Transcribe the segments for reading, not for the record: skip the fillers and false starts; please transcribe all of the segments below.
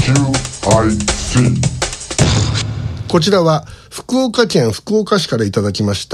こちらは福岡県福岡市からいただきました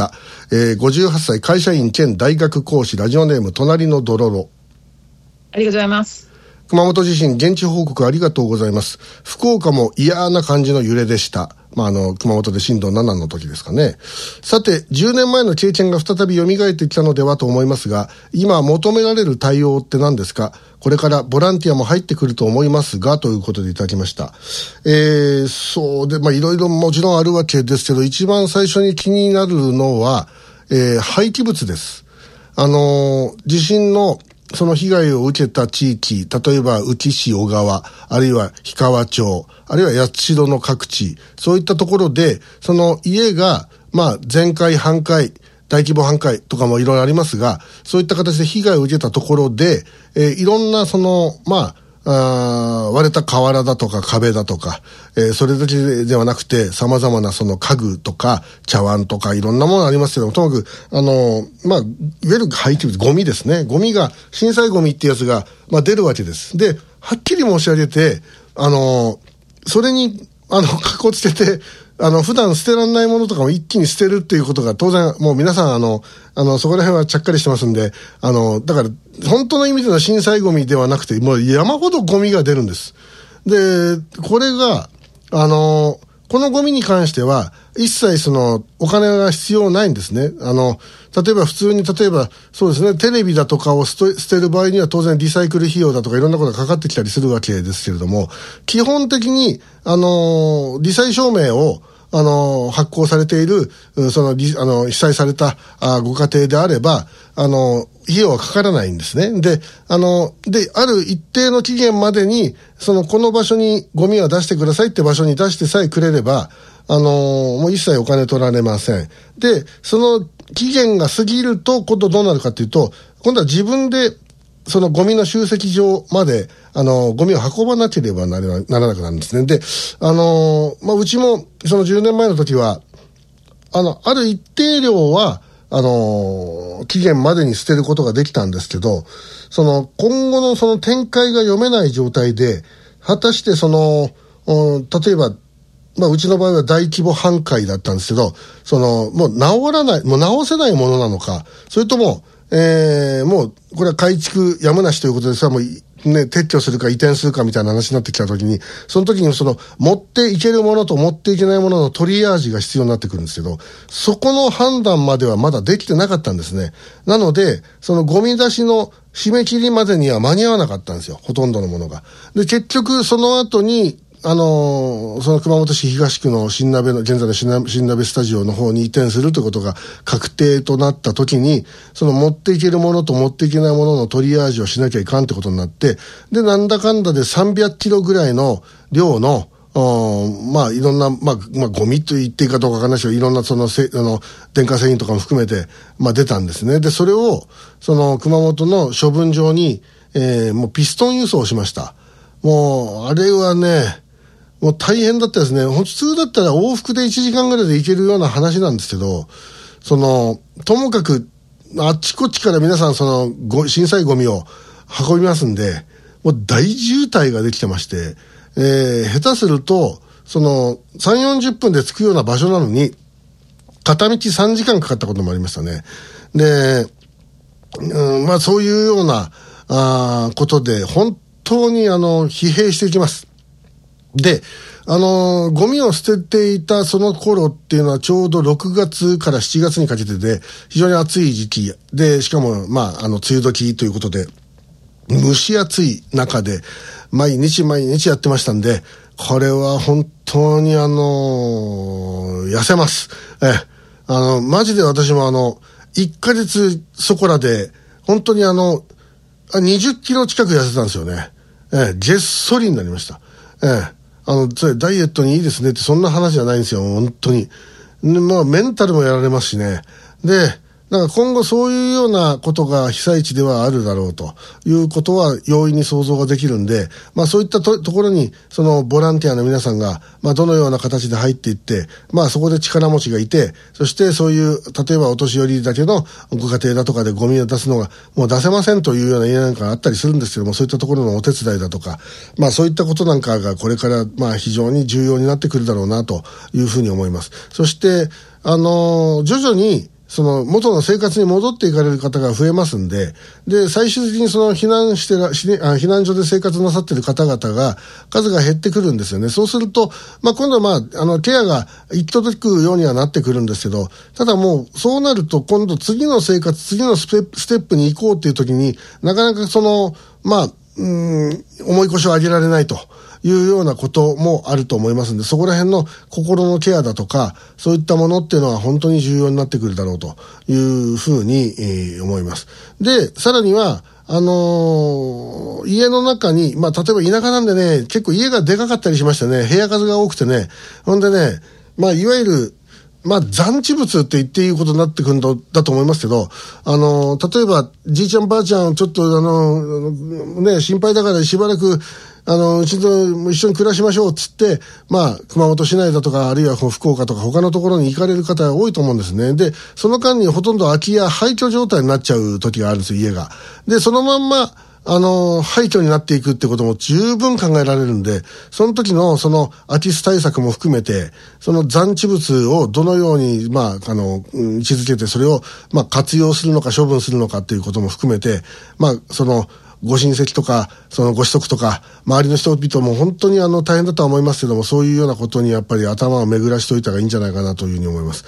、58歳会社員兼大学講師、ラジオネーム隣のドロロ。 ありがとうございます。 熊本地震現地報告ありがとうございます。福岡も嫌な感じの揺れでした。熊本で震度7の時ですかね。さて、10年前の経験が再び蘇ってきたのではと思いますが、今求められる対応って何ですか？これからボランティアも入ってくると思いますが、ということでいただきました。そうで、いろいろもちろんあるわけですけど、一番最初に気になるのは、廃棄物です。地震のその被害を受けた地域、例えば宇城市小川、あるいは氷川町、あるいは八代の各地、そういったところで、その家が、全壊、半壊、大規模半壊とかもいろいろありますが、そういった形で被害を受けたところで、いろんな割れた瓦だとか壁だとか、それだけではなくて様々なその家具とか茶碗とかいろんなものありますけども、ともかくいわゆる廃棄物、ゴミですね。ゴミが、震災ゴミってやつが出るわけです。で、はっきり申し上げて、それにかこつけて普段捨てられないものとかも一気に捨てるっていうことが当然もう皆さんそこら辺はちゃっかりしてますんで、だから本当の意味での震災ゴミではなくてもう山ほどゴミが出るんです。で、これがこのゴミに関しては一切そのお金が必要ないんですね。例えば普通にそうですね、テレビだとかを捨てる場合には当然リサイクル費用だとかいろんなことがかかってきたりするわけですけれども、基本的にリサイ証明を発行されている被災されたご家庭であれば費用はかからないんですね。である一定の期限までにこの場所にゴミは出してくださいって場所に出してさえくれればもう一切お金取られません。でその期限が過ぎると今度どうなるかというと、今度は自分でそのゴミの集積場までゴミを運ばなければならなくなるんですね。でうちもその10年前の時はある一定量は期限までに捨てることができたんですけど、今後のその展開が読めない状態で果たして例えばうちの場合は大規模半壊だったんですけど、もう直せないものなのか、それとももうこれは改築やむなしということでさ、もう撤去するか移転するかみたいな話になってきたときに、その時に持っていけるものと持っていけないもののトリアージが必要になってくるんですけど、そこの判断まではまだできてなかったんですね。なので、ゴミ出しの締め切りまでには間に合わなかったんですよ、ほとんどのものが。で、結局その後に、その熊本市東区の現在の新鍋スタジオの方に移転するということが確定となった時に、持っていけるものと持っていけないもののトリアージをしなきゃいかんってことになって、で、なんだかんだで300キロぐらいの量の、いろんな、ゴミと言っていいかどうかわかんないですけど、いろんな電化製品とかも含めて、出たんですね。で、それを、熊本の処分場に、もうピストン輸送しました。もう、あれはね、もう大変だったですね。普通だったら往復で1時間ぐらいで行けるような話なんですけど、ともかく、あっちこっちから皆さん震災ゴミを運びますんで、もう大渋滞ができてまして、下手すると、3、40分で着くような場所なのに、片道3時間かかったこともありましたね。で、そういうような、ことで、本当に疲弊していきます。で、ゴミを捨てていたその頃っていうのはちょうど6月から7月にかけてで、非常に暑い時期で、しかも、梅雨時ということで、蒸し暑い中で、毎日やってましたんで、これは本当に痩せます。マジで私も1ヶ月そこらで、本当に20キロ近く痩せたんですよね。げっそりになりました。それダイエットにいいですねってそんな話じゃないんですよ、本当に。メンタルもやられますしね。で、 だから今後そういうようなことが被災地ではあるだろうということは容易に想像ができるんで、そういったところにそのボランティアの皆さんが、どのような形で入っていって、そこで力持ちがいて、そしてそういう例えばお年寄りだけのご家庭だとかでゴミを出すのがもう出せませんというような家なんかあったりするんですけども、そういったところのお手伝いだとか、そういったことなんかがこれから非常に重要になってくるだろうなというふうに思います。そして徐々にその元の生活に戻っていかれる方が増えますんで、最終的にその避難所で生活なさっている方々が数が減ってくるんですよね。そうすると、今度はケアが行き届くようにはなってくるんですけど、ただもうそうなると今度次の生活、次のステップに行こうっていう時になかなかその重い腰を上げられないというようなこともあると思いますので、そこら辺の心のケアだとかそういったものっていうのは本当に重要になってくるだろうというふうに、思います。で、さらには家の中に、例えば田舎なんでね、結構家がでかかったりしましてね、部屋数が多くてね、ほんでね、いわゆる残地物って言っていいことになってくるんだと思いますけど、例えば、じいちゃんばあちゃん、ちょっと心配だからしばらく、うちと一緒に暮らしましょうっつって、熊本市内だとか、あるいは福岡とか他のところに行かれる方が多いと思うんですね。で、その間にほとんど空き家、廃墟状態になっちゃう時があるんですよ、家が。で、そのまんま、廃墟になっていくってことも十分考えられるんで、その時のその空き巣対策も含めて、その残地物をどのように、位置づけて、それを、活用するのか処分するのかっていうことも含めて、その、ご親戚とか、そのご子息とか、周りの人々も本当に大変だとは思いますけども、そういうようなことにやっぱり頭を巡らしといた方がいいんじゃないかなというふうに思います。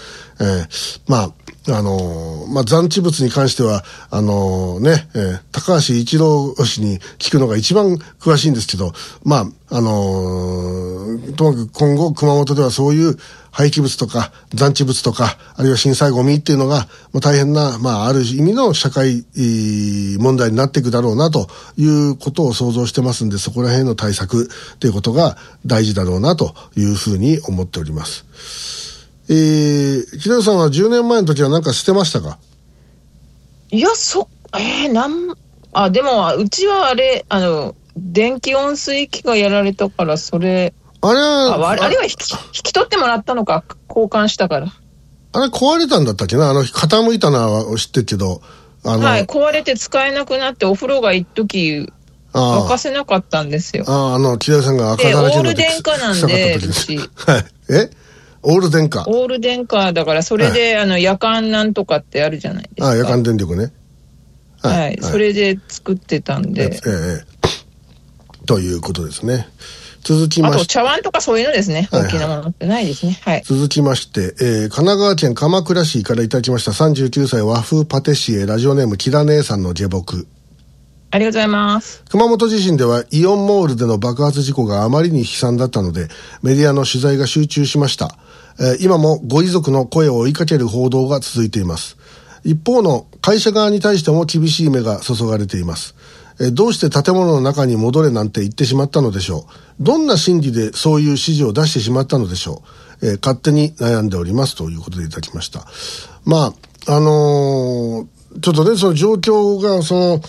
残地物に関しては、高橋一郎氏に聞くのが一番詳しいんですけど、ともかく今後熊本ではそういう廃棄物とか残地物とか、あるいは震災ゴミっていうのが、大変な、ある意味の社会問題になっていくだろうなということを想像してますんで、そこら辺の対策ということが大事だろうなというふうに思っております。平野さんは10年前の時は何かしてましたか？ いや、でも、うちはあれ、電気温水器がやられたから、それ、あれは引き取ってもらったのか、交換したから。 あれ壊れたんだったっけな？傾いたのは知ってるけど。 はい、壊れて使えなくなって、お風呂が一時沸かせなかったんですよ。 平野さんが赤だらけになってオール電化なんで、うち。 はい。オール電化。 オール電化だから、それで、夜間なんとかってあるじゃないですか。 夜間電力ね。 はい。それで作ってたんで。 ということですね。続きまして。 あと、茶碗とかそういうのですね。大きなものってないですね。はい。 続きまして、神奈川県鎌倉市からいただきました39歳和風パティシエ、ラジオネームキラ姉さんの下僕。 ありがとうございます。 熊本地震ではイオンモールでの爆発事故があまりに悲惨だったので、メディアの取材が集中しました。今もご遺族の声を追いかける報道が続いています。一方の会社側に対しても厳しい目が注がれています。どうして建物の中に戻れなんて言ってしまったのでしょう。どんな心理でそういう指示を出してしまったのでしょう。勝手に悩んでおりますということでいただきました。ちょっとね、その状況が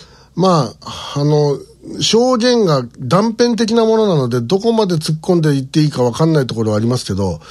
証言が断片的なものなので、どこまで突っ込んでいっていいか分かんないところはありますけど、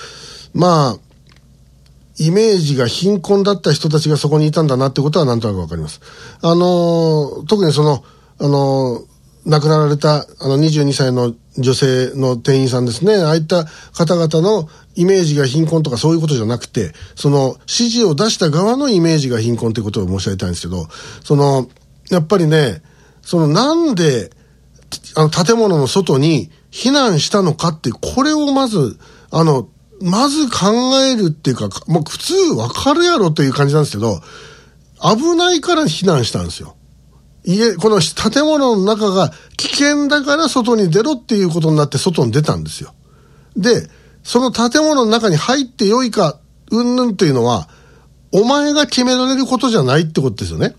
イメージが貧困だった人たちがそこにいたんだなってことはなんとなく分かります。特に亡くなられた22歳の女性の店員さんですね。ああいった方々のイメージが貧困とかそういうことじゃなくて、その指示を出した側のイメージが貧困ということを申し上げたいんですけど、やっぱりね、なんで建物の外に避難したのかって、これをまず考えるっていうか、もう普通わかるやろという感じなんですけど、危ないから避難したんですよ。この建物の中が危険だから外に出ろっていうことになって外に出たんですよ。で、その建物の中に入ってよいか、うんぬんというのは、お前が決められることじゃないってことですよね。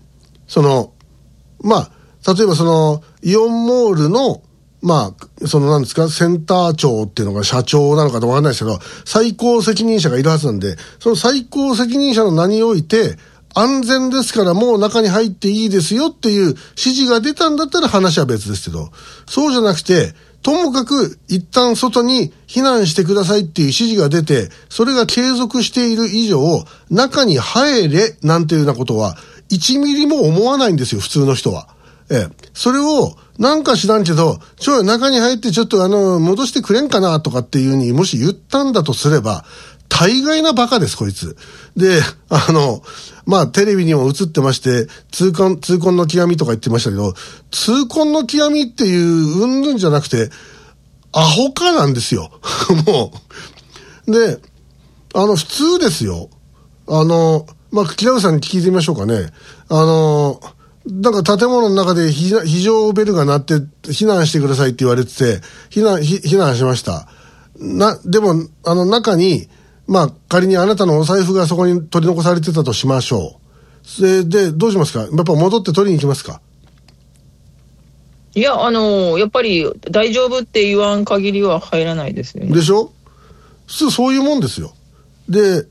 例えばイオンモールの、なんですか、センター長っていうのが社長なのかわかんないですけど、最高責任者がいるはずなんで、その最高責任者の名において、 安全ですからもう中に入っていいですよっていう指示が出たんだったら話は別ですけど、そうじゃなくて、ともかく一旦外に避難してくださいっていう指示が出て、それが継続している以上、中に入れなんていうようなことは1ミリも思わないんですよ、普通の人は。それをなんか知らんけど、中に入ってちょっと戻してくれんかなとかっていう風にもし言ったんだとすれば、大概なバカです、こいつ。で、まあ、テレビにも映ってまして、痛恨の極みとか言ってましたけど、痛恨の極みっていううんぬんじゃなくて、アホかなんですよ。もう。で、普通ですよ。まあ、木田さんに聞いてみましょうかね。なんか建物の中で非常ベルが鳴って避難してくださいって言われてて、避難しました。でも、中に、まあ、仮にあなたのお財布がそこに取り残されてたとしましょう。で、どうしますか？やっぱ戻って取りに行きますか？ いや、やっぱり大丈夫って言わん限りは入らないですよね。 でしょ？そういうもんですよ。で、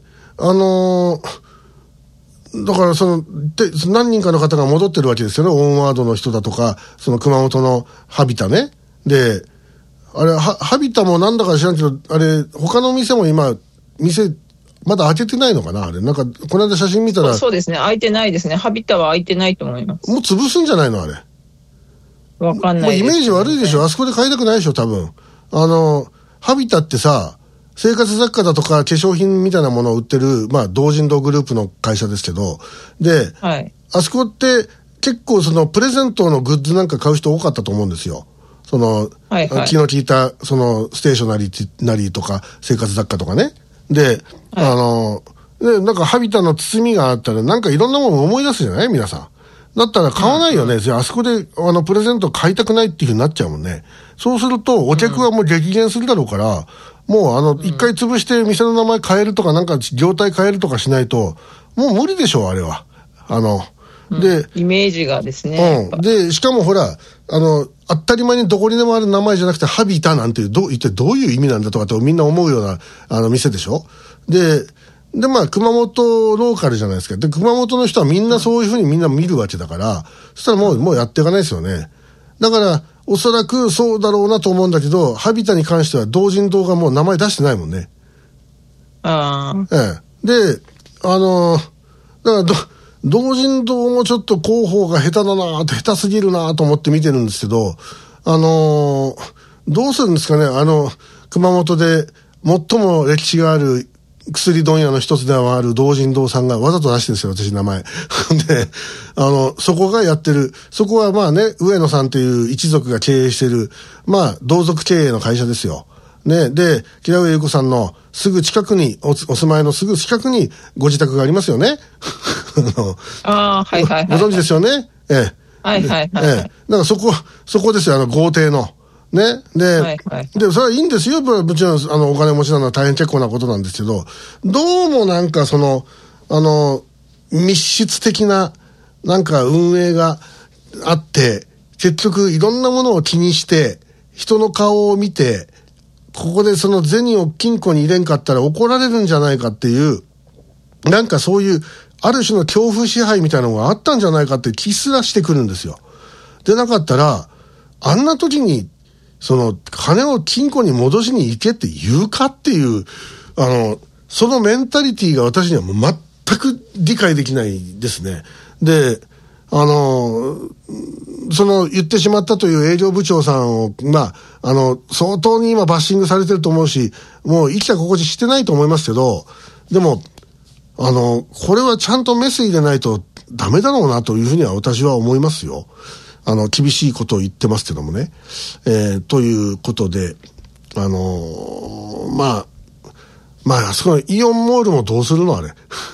だから何人かの方が戻ってるわけですよね。オンワードの人だとか、その熊本のハビタね。で、あれ、ハビタもなんだか知らんけど、あれ、他の店も今、まだ開けてないのかなあれ。なんか、この間写真見たら。 そうですね。開いてないですね。ハビタは開いてないと思います。 もう潰すんじゃないのあれ。 わかんないです、ね。 もうイメージ悪いでしょ。あそこで買いたくないでしょ、多分。ハビタってさ、生活雑貨だとか化粧品みたいなものを売ってる、まあ、同人堂グループの会社ですけど、で、 はい、 あそこって結構プレゼントのグッズなんか買う人多かったと思うんですよ。 はいはい、 気の利いた、ステーショナリーとか生活雑貨とかね。で、はい、で、なんかハビタの包みがあったら、なんかいろんなもの思い出すじゃない皆さん。だったら買わないよね。あそこで、プレゼント買いたくないっていう風になっちゃうもんね。そうすると、お客はもう激減するだろうから、もう一回潰して店の名前変えるとか、なんか業態変えるとかしないと、もう無理でしょう、あれは。で、 イメージがですね。 で、しかもほら、当たり前にどこにでもある名前じゃなくて、ハビタなんて一体どういう意味なんだとかってみんな思うような、店でしょ。で、まあ、熊本ローカルじゃないですか。で、熊本の人はみんなそういうふうにみんな見るわけだから、そしたらもうやっていかないですよね。だから、おそらくそうだろうなと思うんだけど、ハビタに関しては同人堂がもう名前出してないもんね。で、だから同人堂もちょっと広報が下手すぎるなと思って見てるんですけど、どうするんですかね、熊本で最も歴史がある薬問屋の一つではある同人堂さんがわざと出してるんですよ、私名前。で、そこがやってる、そこはまあね、上野さんっていう一族が経営してる、まあ、同族経営の会社ですよ。ね、で、木田上優子さんのすぐ近くに、お住まいのすぐ近くにご自宅がありますよね。 はいはいはい。 ご存知ですよね。 はいはいはい。 だからそこですよ、豪邸の。ね。で、で、それはいいんですよ。もちろん、お金持ちなのは大変結構なことなんですけど、どうもなんか密室的な、なんか運営があって、結局いろんなものを気にして、人の顔を見て、ここで銭を金庫に入れんかったら怒られるんじゃないかっていう、なんかそういう、ある種の恐怖支配みたいなのがあったんじゃないかって気すらしてくるんですよ。でなかったら、あんな時に、金を金庫に戻しに行けって言うかっていう、そのメンタリティが私にはもう全く理解できないですね。で、言ってしまったという営業部長さんを、まあ、相当に今バッシングされてると思うし、もう生きた心地してないと思いますけど、でも、これはちゃんとメス入れないとダメだろうなというふうには私は思いますよ。厳しいことを言ってますけどもね。ということで、まあ、そのイオンモールもどうするのあれ。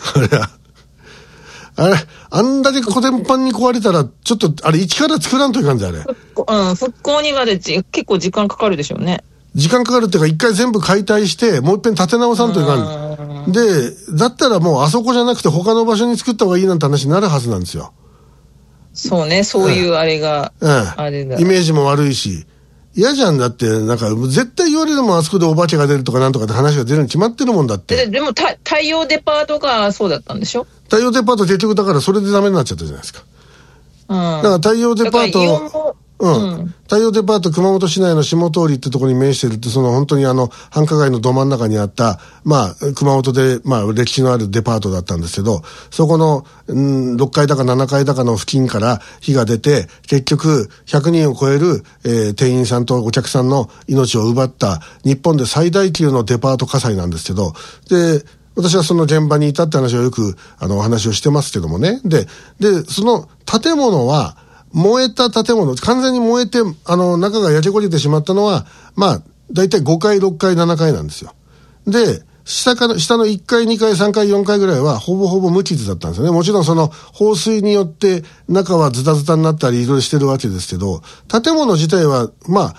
あんだけコテンパンに壊れたら、ちょっと、あれ、一から作らんといかんじゃん、あれ。 復興にまで結構時間かかるでしょうね。 時間かかるっていうか、一回全部解体して、もう一遍建て直さんといかん。で、だったらもうあそこじゃなくて他の場所に作った方がいいなんて話になるはずなんですよ。 そうね、そういうあれが、あれだ。 イメージも悪いし、 嫌じゃんだって、なんか、絶対言われるもん、あそこでお化けが出るとかなんとかって話が出るに決まってるもんだって。 でも、太陽デパートがそうだったんでしょ？ 太陽デパート結局だからそれでダメになっちゃったじゃないですか。だから太陽デパート、太陽デパート熊本市内の下通りってところに面してるって、その本当に繁華街のど真ん中にあった、熊本で、歴史のあるデパートだったんですけど、そこの、6階だか7階だかの付近から火が出て、結局、100人を超える、店員さんとお客さんの命を奪った、日本で最大級のデパート火災なんですけど、で、私はその現場にいたって話をよく、お話をしてますけどもね。で、その建物は、燃えた建物、完全に燃えて、中が焼け焦げてしまったのは、だいたい5階、6階、7階なんですよ。で、下の1階、2階、3階、4階ぐらいは、ほぼほぼ無傷だったんですよね。もちろんその、放水によって、中はズタズタになったり、いろいろしてるわけですけど、建物自体は、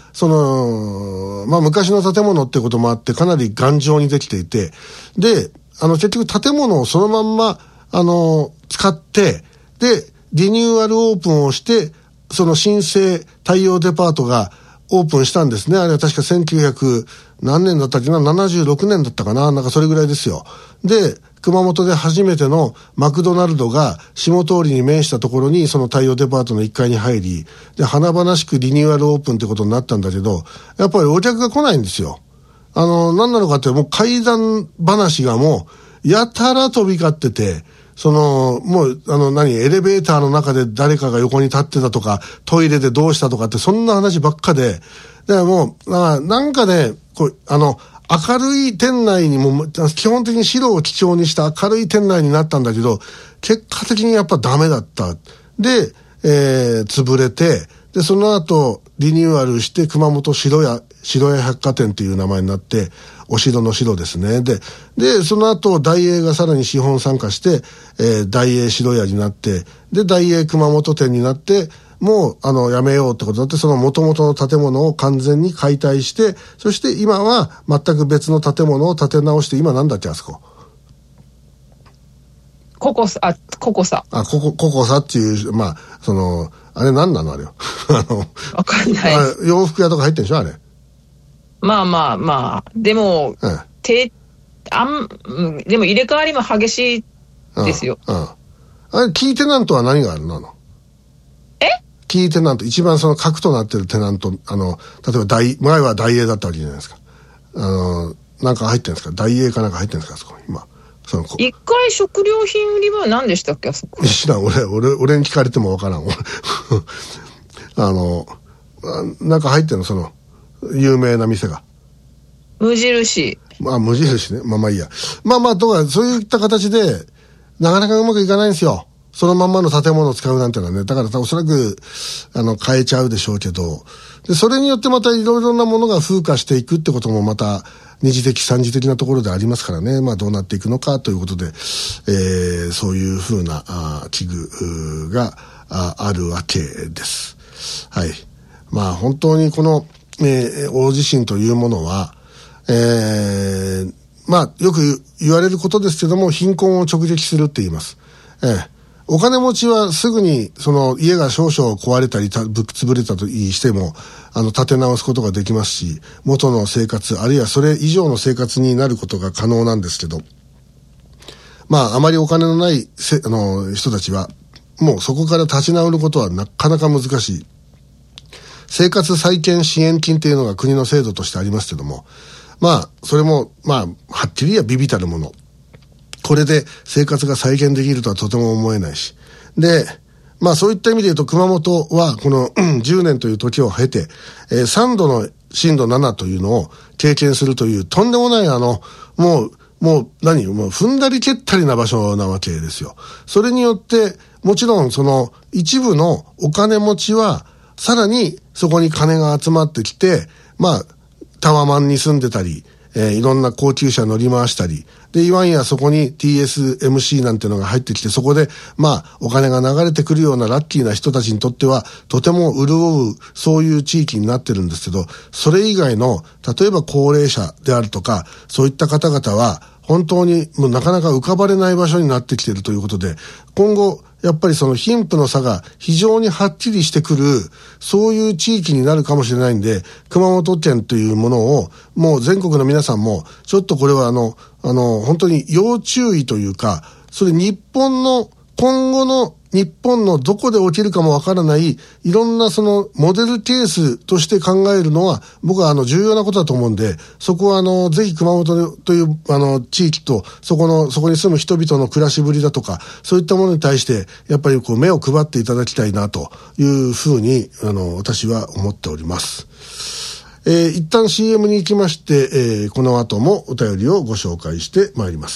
昔の建物ってこともあって、かなり頑丈にできていて、で、結局建物をそのまんま、使って、で、リニューアルオープンをして、その新生太陽デパートがオープンしたんですね。あれは確か1900何年だったっけな、76年だったかな、なんかそれぐらいですよ。で、熊本で初めてのマクドナルドが下通りに面したところにその太陽デパートの1階に入り、で、華々しくリニューアルオープンってことになったんだけど、やっぱりお客が来ないんですよ。何なのかって、もう怪談話がもう、やたら飛び交ってて、もう、エレベーターの中で誰かが横に立ってたとか、トイレでどうしたとかって、そんな話ばっかで、でもう、なんかね、明るい店内にも、基本的に白を基調にした明るい店内になったんだけど、結果的にやっぱダメだった。で、潰れて、で、その後、リニューアルして、熊本白屋百貨店という名前になって、お城の城ですね。で、その後、大英がさらに資本参加して、大英白屋になって、で、大英熊本店になって、もう、やめようってことになって、その元々の建物を完全に解体して、そして今は全く別の建物を建て直して、今なんだっけ、あそこ。 ココサ。 ココサっていう、あれ何なのあれよ。 わかんない。 洋服屋とか入ってんでしょあれ。 でも、でも入れ替わりも激しいですよ。 あれ、キーテナントは何があるの？キーテナント、一番その核となってるテナント、例えば前は大英だったわけじゃないですか。なんか入ってるんですか？大英かなんか入ってるんですかあそこ、今。 一回食料品売り場は何でしたっけあそこ。 知らん、俺に聞かれてもわからん。なんか入ってるの、有名な店が。 無印。 無印ね。いいや。とか、そういった形で、なかなかうまくいかないんですよ。そのまんまの建物を使うなんてのはね。だからおそらく、変えちゃうでしょうけど。で、それによってまたいろいろなものが風化していくってこともまた、二次的三次的なところでありますからね。どうなっていくのかということで、そういうふうな危惧があるわけです。はい。本当にこの、大地震というものは、よく言われることですけども、貧困を直撃するって言います。お金持ちはすぐに家が少々壊れたり潰れたとしても建て直すことができますし、元の生活あるいはそれ以上の生活になることが可能なんですけど、あまりお金のない人たちはもうそこから立ち直ることはなかなか難しい。生活再建支援金っていうのが国の制度としてありますけども、それもはっきり言えば微々たるもの。これで生活が再現できるとはとても思えないし。で、そういった意味で言うと熊本はこの10年という時を経て、3度の震度7というのを経験するというとんでもないもう踏んだり蹴ったりな場所なわけですよ。それによって、もちろん一部のお金持ちはさらにそこに金が集まってきて、タワマンに住んでたり、いろんな高級車乗り回したり、で、いわんやそこに TSMC なんていうのが入ってきて、そこで、お金が流れてくるようなラッキーな人たちにとっては、とても潤う、そういう地域になってるんですけど、それ以外の、例えば高齢者であるとか、そういった方々は、 本当にもうなかなか浮かばれない場所になってきているということで、今後やっぱりその貧富の差が非常にはっきりしてくる、そういう地域になるかもしれないんで、熊本県というものをもう全国の皆さんもちょっとこれは本当に要注意というか、それ日本の今後の日本のどこで起きるかもわからないいろんなそのモデルケースとして考えるのは僕は重要なことだと思うんで、そこはぜひ熊本という地域とそこに住む人々の暮らしぶりだとか、そういったものに対してやっぱり目を配っていただきたいなというふうに私は思っております。一旦 CM に行きまして、この後もお便りをご紹介してまいります。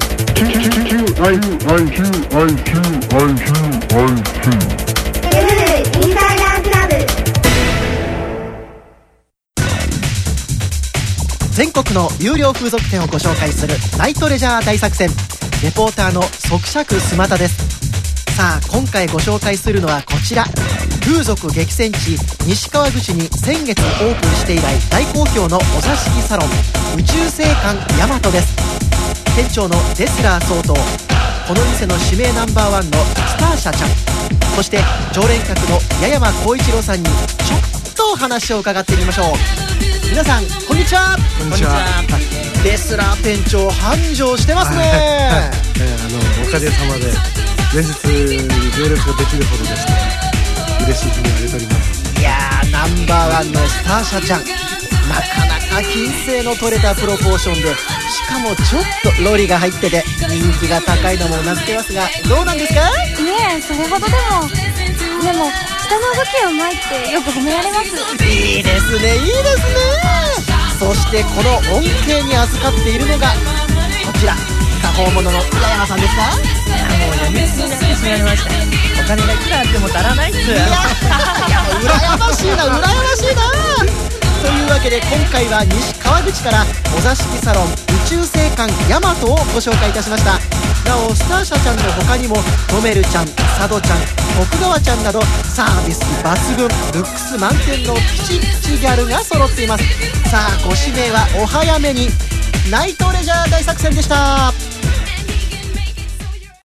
全国の有料風俗店をご紹介するナイトレジャー大作戦、レポーターの即尺スマタです。さあ今回ご紹介するのはこちら、風俗激戦地西川口に先月オープンして以来大好評のお座敷サロン宇宙星館ヤマトです。店長のデスラー総統、この店の指名ナンバーワンのスターシャちゃん、そして常連客の八山浩一郎さんにちょっとお話を伺ってみましょう。皆さんこんにちは。 こんにちは。 デスラー店長繁盛してますね。 おかげさまで連日行列ができるほどですね、嬉しい日にあげております。 いやー、ナンバーワンのスターシャちゃん、なかなか金星の取れたプロポーションで、しかもちょっとロリが入ってて人気が高いのもうなずけますが、どうなんですか？ いえ、それほどでも下の動きがうまいってよく褒められます。 いいですね、いいですね。そしてこの恩恵に預かっているのがこちら、過保物の八山さんですか？ もうやめすぎなってしまいました。お金がいくらあっても足らないっす。いや羨ましいな、羨ましいな。というわけで今回は西川口からお座敷サロン宇宙星館ヤマトをご紹介いたしました。なおスターシャちゃんの他にもトメルちゃん、佐渡ちゃん、徳川ちゃんなどサービス抜群、ルックス満点のピチピチギャルが揃っています。さあご指名はお早めに。ナイトレジャー大作戦でした。